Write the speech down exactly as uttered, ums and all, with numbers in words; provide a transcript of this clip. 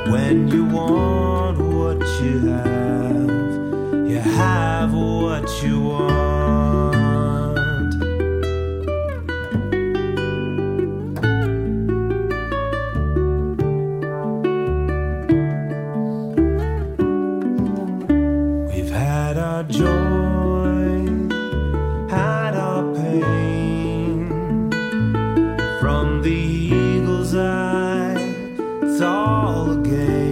When you want what you have, you have what you want. We've had our joy, had our pain. From the eagle's eye, it's all a game.